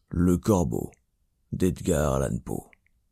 Le Corbeau d'Edgar Allan Poe.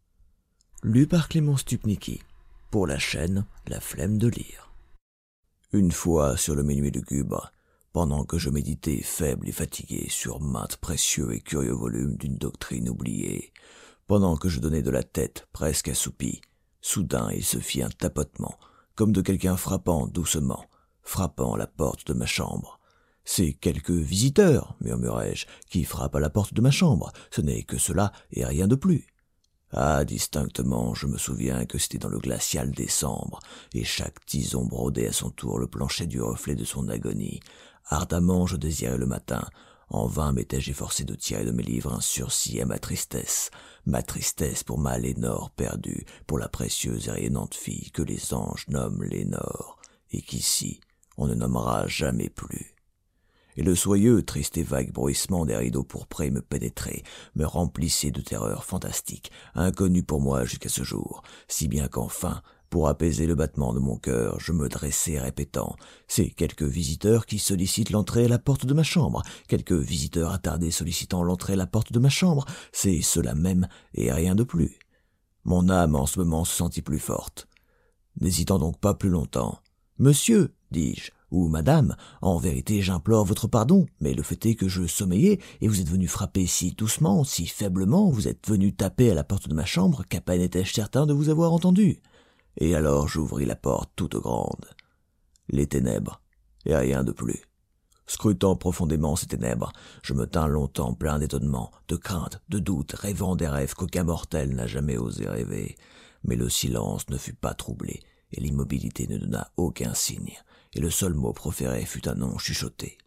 Lu par Clément Stupnicki, pour la chaîne La Flemme de lire. Une fois sur le minuit lugubre, pendant que je méditais faible et fatigué sur maintes précieux et curieux volumes d'une doctrine oubliée, pendant que je donnais de la tête presque assoupie, soudain il se fit un tapotement, comme de quelqu'un frappant doucement, frappant la porte de ma chambre. « C'est quelques visiteurs, murmurai-je, qui frappent à la porte de ma chambre. Ce n'est que cela et rien de plus. » Ah, distinctement, je me souviens que c'était dans le glacial décembre, et chaque tison brodait à son tour le plancher du reflet de son agonie. Ardemment je désirais le matin. En vain m'étais-je efforcé de tirer de mes livres un sursis à ma tristesse pour ma Lénore perdue, pour la précieuse et rayonnante fille que les anges nomment Lénore, et qu'ici on ne nommera jamais plus. Et le soyeux, triste et vague bruissement des rideaux pourprés me pénétrait, me remplissait de terreurs fantastiques, inconnues pour moi jusqu'à ce jour, si bien qu'enfin, pour apaiser le battement de mon cœur, je me dressai répétant « C'est quelques visiteurs qui sollicitent l'entrée à la porte de ma chambre, quelques visiteurs attardés sollicitant l'entrée à la porte de ma chambre, c'est cela même et rien de plus. » Mon âme en ce moment se sentit plus forte. N'hésitant donc pas plus longtemps, « Monsieur, dis-je, ou madame, en vérité j'implore votre pardon, mais le fait est que je sommeillais, et vous êtes venu frapper si doucement, si faiblement, vous êtes venu taper à la porte de ma chambre, qu'à peine étais-je certain de vous avoir entendu. » Et alors j'ouvris la porte toute grande. Les ténèbres, et rien de plus. Scrutant profondément ces ténèbres, je me tins longtemps plein d'étonnement, de crainte, de doute, rêvant des rêves qu'aucun mortel n'a jamais osé rêver. Mais le silence ne fut pas troublé, et l'immobilité ne donna aucun signe, et le seul mot proféré fut un nom chuchoté.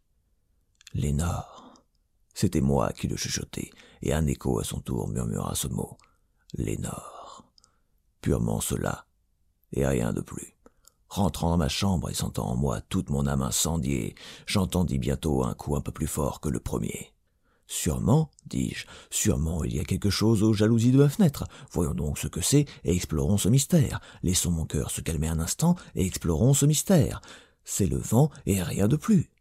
Lénore. C'était moi qui le chuchotai, et un écho à son tour murmura ce mot. Lénore. Purement cela, et rien de plus. Rentrant dans ma chambre et sentant en moi toute mon âme incendiée, j'entendis bientôt un coup un peu plus fort que le premier. Sûrement, dis-je, sûrement il y a quelque chose aux jalousies de ma fenêtre. Voyons donc ce que c'est et explorons ce mystère. Laissons mon cœur se calmer un instant et explorons ce mystère. C'est le vent et rien de plus.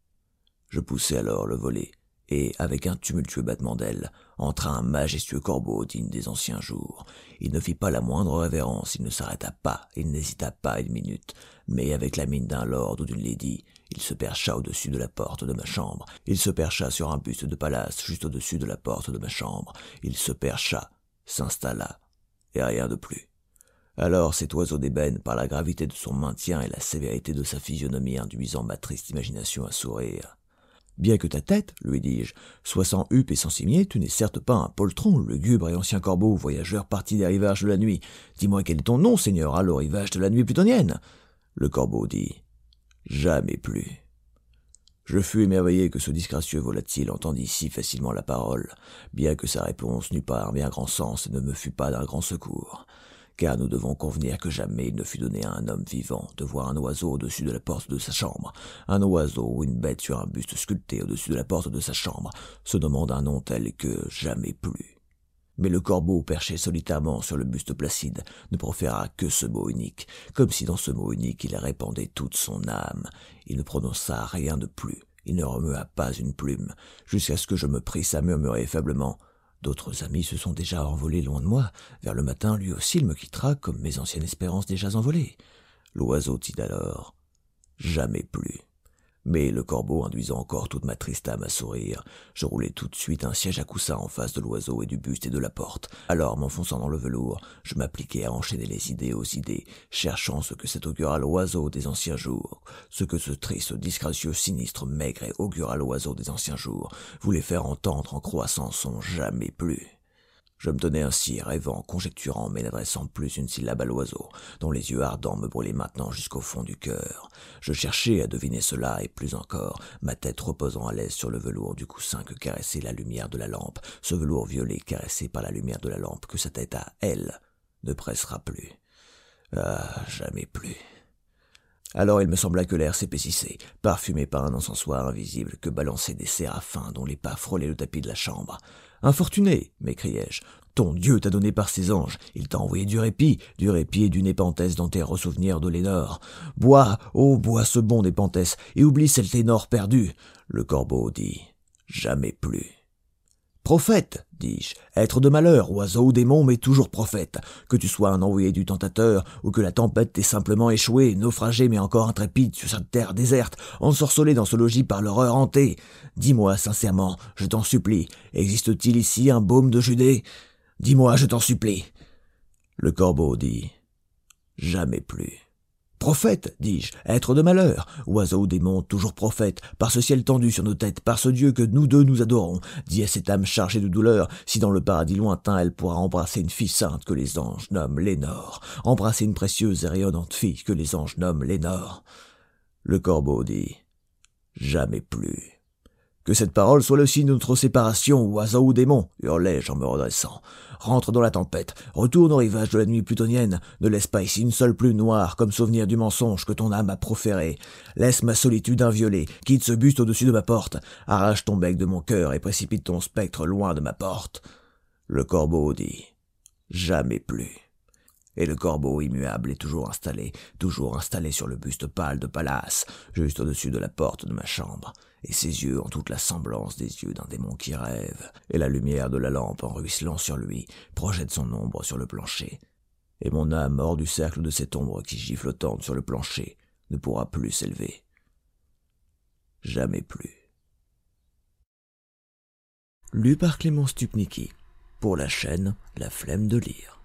Je poussai alors le volet, et, avec un tumultueux battement d'ailes, entra un majestueux corbeau digne des anciens jours. Il ne fit pas la moindre révérence, il ne s'arrêta pas, il n'hésita pas une minute, mais avec la mine d'un lord ou d'une lady, il se percha au-dessus de la porte de ma chambre. Il se percha sur un buste de Pallas juste au-dessus de la porte de ma chambre. Il se percha, s'installa, et rien de plus. Alors cet oiseau d'ébène, par la gravité de son maintien et la sévérité de sa physionomie induisant ma triste imagination à sourire. « Bien que ta tête, lui dis-je, soit sans huppe et sans cimier, tu n'es certes pas un poltron, lugubre et ancien corbeau, voyageur parti des rivages de la nuit. Dis-moi quel est ton nom, seigneur, à l'au rivage de la nuit plutonienne. » Le corbeau dit « Jamais plus. » Je fus émerveillé que ce disgracieux volatile entendît si facilement la parole, bien que sa réponse n'eût pas un bien grand sens et ne me fût pas d'un grand secours. Car nous devons convenir que jamais il ne fut donné à un homme vivant de voir un oiseau au-dessus de la porte de sa chambre, un oiseau ou une bête sur un buste sculpté au-dessus de la porte de sa chambre, se nommant d'un nom tel que jamais plus. Mais le corbeau, perché solitairement sur le buste placide, ne proféra que ce mot unique, comme si dans ce mot unique il répandait toute son âme. Il ne prononça rien de plus, il ne remua pas une plume, jusqu'à ce que je me prisse à murmurer faiblement « D'autres amis se sont déjà envolés loin de moi. Vers le matin, lui aussi, il me quittera, comme mes anciennes espérances déjà envolées. » L'oiseau dit alors « Jamais plus. » Mais le corbeau induisant encore toute ma triste âme à sourire, je roulai tout de suite un siège à coussins en face de l'oiseau et du buste et de la porte. Alors, m'enfonçant dans le velours, je m'appliquai à enchaîner les idées aux idées, cherchant ce que cet augural oiseau des anciens jours, ce que ce triste, disgracieux, sinistre, maigre et augural oiseau des anciens jours voulait faire entendre en croissant son jamais plus. Je me tenais ainsi, rêvant, conjecturant, mais n'adressant plus une syllabe à l'oiseau, dont les yeux ardents me brûlaient maintenant jusqu'au fond du cœur. Je cherchais à deviner cela, et plus encore, ma tête reposant à l'aise sur le velours du coussin que caressait la lumière de la lampe, ce velours violet caressé par la lumière de la lampe que sa tête à elle ne pressera plus. Ah, jamais plus. Alors il me sembla que l'air s'épaississait, parfumé par un encensoir invisible que balançaient des séraphins dont les pas frôlaient le tapis de la chambre. « Infortuné !» m'écriai-je. « Ton Dieu t'a donné par ses anges, il t'a envoyé du répit et du népenthes dans tes ressouvenirs de Lénore. Bois, oh bois ce bon népenthes, et oublie cette Lénore perdue !» Le corbeau dit « Jamais plus. » Prophète, dis-je, être de malheur, oiseau ou démon, mais toujours prophète. Que tu sois un envoyé du tentateur, ou que la tempête t'ait simplement échoué, naufragé mais encore intrépide sur cette terre déserte, ensorcelé dans ce logis par l'horreur hantée. Dis-moi sincèrement, je t'en supplie, existe-t-il ici un baume de Judée? Dis-moi, je t'en supplie. Le corbeau dit, jamais plus. Prophète, dis-je, être de malheur, oiseau ou démon, toujours prophète, par ce ciel tendu sur nos têtes, par ce Dieu que nous deux nous adorons, dis à cette âme chargée de douleur, si dans le paradis lointain elle pourra embrasser une fille sainte que les anges nomment Lénore, embrasser une précieuse et rayonnante fille que les anges nomment Lénore. Le corbeau dit, jamais plus. Que cette parole soit le signe de notre séparation, oiseau ou démon, hurlai-je en me redressant. Rentre dans la tempête, retourne au rivage de la nuit plutonienne, ne laisse pas ici une seule plume noire comme souvenir du mensonge que ton âme a proféré. Laisse ma solitude inviolée, quitte ce buste au-dessus de ma porte, arrache ton bec de mon cœur et précipite ton spectre loin de ma porte. Le corbeau dit, jamais plus. Et le corbeau immuable est toujours installé sur le buste pâle de Pallas, juste au-dessus de la porte de ma chambre, et ses yeux ont toute la semblance des yeux d'un démon qui rêve, et la lumière de la lampe en ruisselant sur lui projette son ombre sur le plancher, et mon âme hors du cercle de cette ombre qui gît flottante sur le plancher ne pourra plus s'élever. Jamais plus. Lu par Clément Stupnicki, pour la chaîne La Flemme de Lire.